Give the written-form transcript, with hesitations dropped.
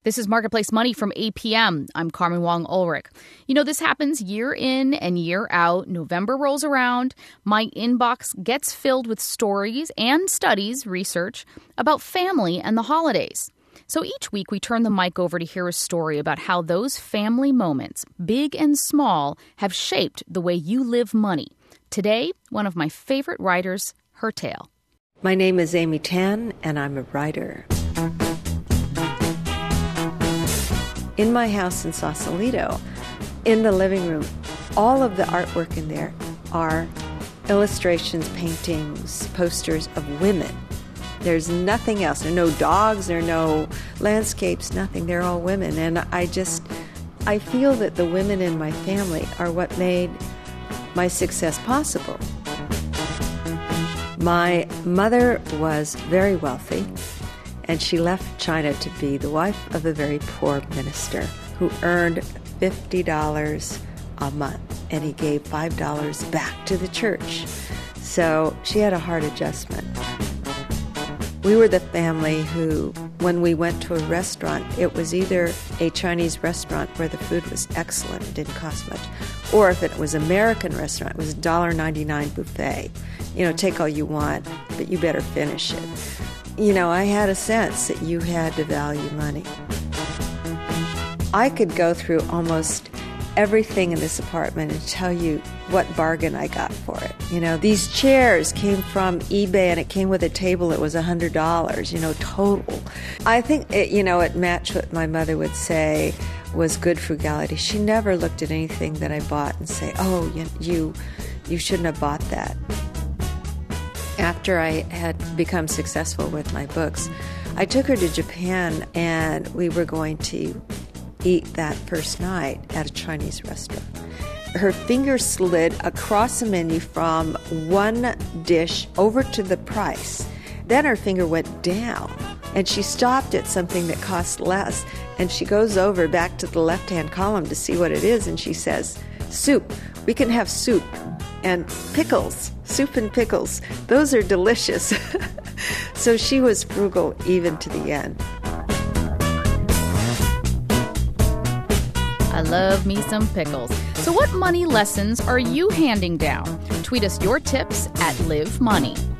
This is Marketplace Money from APM. I'm Carmen Wong Ulrich. You know, this happens year in and year out. November rolls around. My inbox gets filled with stories and studies, research, about family and the holidays. So each week we turn the mic over to hear a story about how those family moments, big and small, have shaped the way you live money. Today, one of my favorite writers, her tale. My name is Amy Tan, and I'm a writer. In my house in Sausalito, in the living room, all of the artwork in there are illustrations, paintings, posters of women. There's nothing else. There are no dogs, there are no landscapes, nothing. They're all women. And I feel that the women in my family are what made my success possible. My mother was very wealthy, and she left China to be the wife of a very poor minister who earned $50 a month, and he gave $5 back to the church. So she had a hard adjustment. We were the family who, when we went to a restaurant, it was either a Chinese restaurant where the food was excellent and didn't cost much, or if it was an American restaurant, it was a $1.99 buffet. You know, take all you want, but you better finish it. You know, I had a sense that you had to value money. I could go through almost everything in this apartment and tell you what bargain I got for it. You know, these chairs came from eBay, and it came with a table that was $100, you know, total. I think, it matched what my mother would say was good frugality. She never looked at anything that I bought and say, oh, you shouldn't have bought that. After I had become successful with my books, I took her to Japan, and we were going to eat that first night at a Chinese restaurant. Her finger slid across the menu from one dish over to the price. Then her finger went down, and she stopped at something that cost less, and she goes over back to the left-hand column to see what it is, and she says, soup. We can have soup. And pickles, soup and pickles, those are delicious. So she was frugal even to the end. I love me some pickles. So what money lessons are you handing down? Tweet us your tips at Live Money.